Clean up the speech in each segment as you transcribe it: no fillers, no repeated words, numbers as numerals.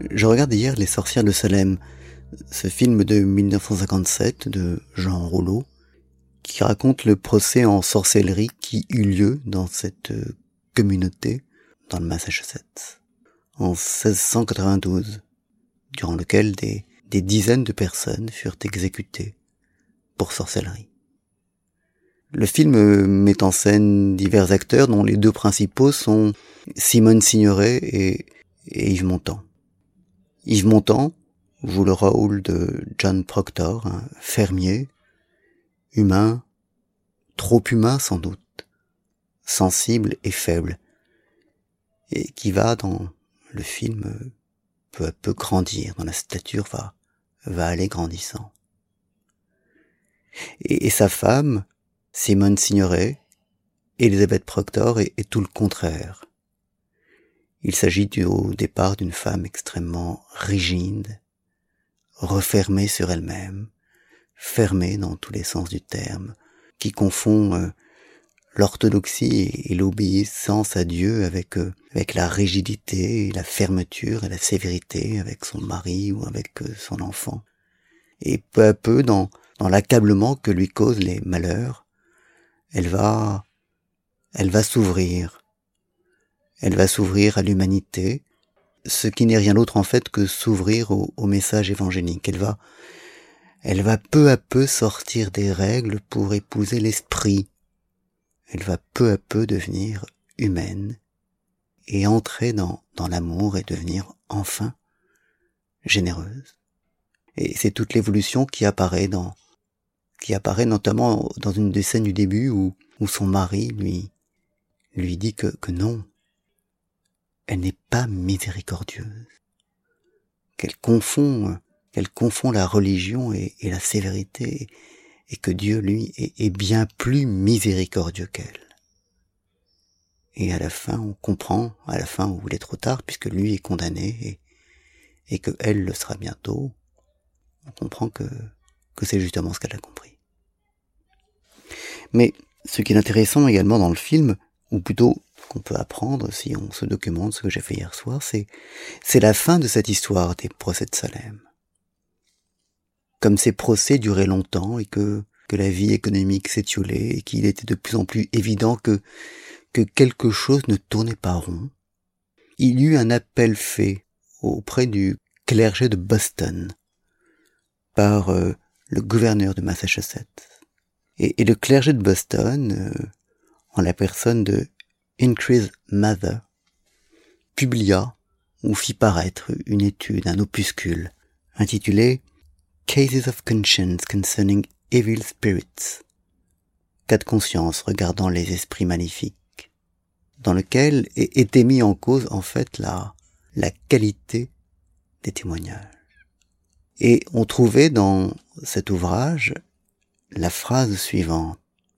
Je regarde hier Les Sorcières de Salem, ce film de 1957 de Jean Rouleau, qui raconte le procès en sorcellerie qui eut lieu dans cette communauté, dans le Massachusetts, en 1692, durant lequel des dizaines de personnes furent exécutées pour sorcellerie. Le film met en scène divers acteurs dont les deux principaux sont Simone Signoret et Yves Montand. Yves Montand joue le rôle de John Proctor, un fermier, humain, trop humain sans doute, sensible et faible, et qui va dans le film peu à peu grandir, dont la stature va aller grandissant. Et sa femme, Simone Signoret, Elizabeth Proctor, est tout le contraire. Il s'agit au départ d'une femme extrêmement rigide, refermée sur elle-même, fermée dans tous les sens du terme, qui confond l'orthodoxie et l'obéissance à Dieu avec la rigidité, la fermeture et la sévérité avec son mari ou avec son enfant. Et peu à peu, dans l'accablement que lui causent les malheurs, elle va s'ouvrir. Elle va s'ouvrir à l'humanité, ce qui n'est rien d'autre en fait que s'ouvrir au message évangélique. Elle va peu à peu sortir des règles pour épouser l'esprit. Elle va peu à peu devenir humaine et entrer dans l'amour et devenir enfin généreuse. Et c'est toute l'évolution qui apparaît notamment dans une des scènes du début où son mari lui dit que non, elle n'est pas miséricordieuse, qu'elle confond la religion et la sévérité, et que Dieu, lui, est bien plus miséricordieux qu'elle. Et à la fin, on comprend, où il est trop tard, puisque lui est condamné, et que elle le sera bientôt, on comprend que c'est justement ce qu'elle a compris. Mais ce qui est intéressant également dans le film, ou plutôt qu'on peut apprendre si on se documente ce que j'ai fait hier soir, c'est la fin de cette histoire des procès de Salem. Comme ces procès duraient longtemps et que la vie économique s'étiolait et qu'il était de plus en plus évident que quelque chose ne tournait pas rond, il y eut un appel fait auprès du clergé de Boston par le gouverneur de Massachusetts. Et le clergé de Boston, en la personne de Increase Mather, publia ou fit paraître une étude, un opuscule, intitulé Cases of Conscience Concerning Evil Spirits, cas de conscience regardant les esprits maléfiques, dans lequel était mis en cause en fait la qualité des témoignages. Et on trouvait dans cet ouvrage la phrase suivante: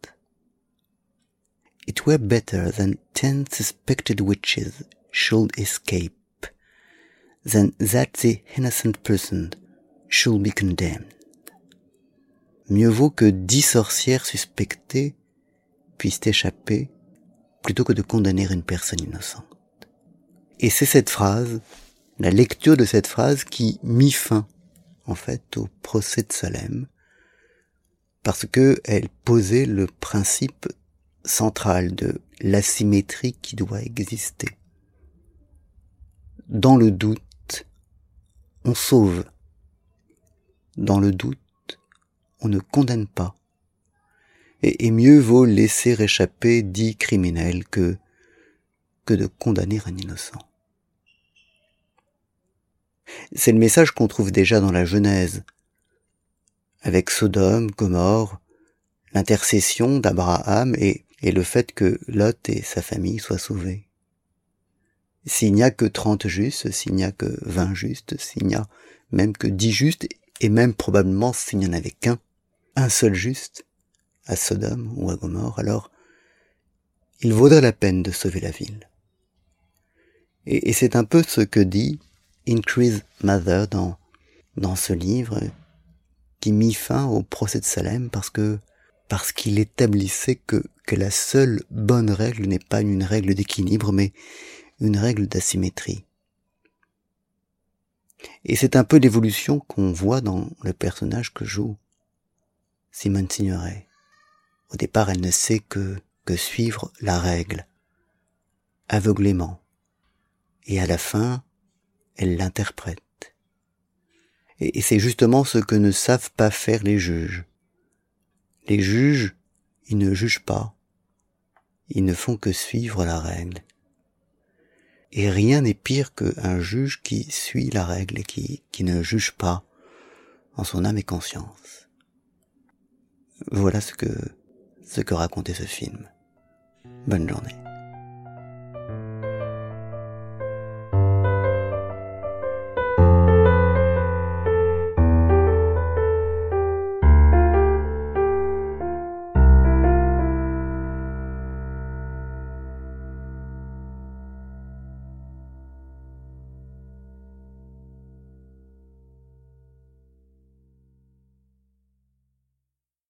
It were better than 10 suspected witches should escape, than that the innocent person should be condemned. Mieux vaut que 10 sorcières suspectées puissent échapper, plutôt que de condamner une personne innocente. Et c'est cette phrase, la lecture de cette phrase, qui mit fin, en fait, au procès de Salem, parce que elle posait le principe central de l'asymétrie qui doit exister. Dans le doute, on sauve. Dans le doute, on ne condamne pas. Et mieux vaut laisser échapper 10 criminels que de condamner un innocent. C'est le message qu'on trouve déjà dans la Genèse, avec Sodome, Gomorrhe, l'intercession d'Abraham et le fait que Lot et sa famille soient sauvés. S'il n'y a que 30 justes, s'il n'y a que 20 justes, s'il n'y a même que 10 justes, et même probablement s'il n'y en avait un seul juste, à Sodome ou à Gomorrhe, alors il vaudrait la peine de sauver la ville. Et c'est un peu ce que dit Increase Mather dans ce livre, qui mit fin au procès de Salem parce qu'il établissait que la seule bonne règle n'est pas une règle d'équilibre, mais une règle d'asymétrie. Et c'est un peu l'évolution qu'on voit dans le personnage que joue Simone Signoret. Au départ, elle ne sait que suivre la règle, aveuglément. Et à la fin, elle l'interprète. Et c'est justement ce que ne savent pas faire les juges. Les juges, ils ne jugent pas. Ils ne font que suivre la règle. Et rien n'est pire qu'un juge qui suit la règle et qui ne juge pas en son âme et conscience. Voilà ce que racontait ce film. Bonne journée.